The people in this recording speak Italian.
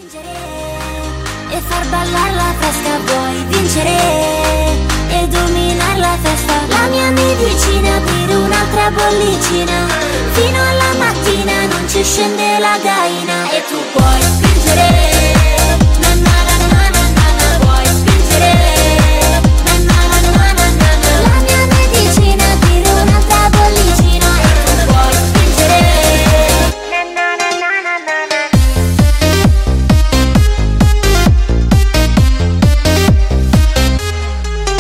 E far ballare la festa, vuoi vincere e dominare la festa. La mia medicina è aprire un'altra bollicina, fino alla mattina non ci scende la gaina. E tu puoi vincere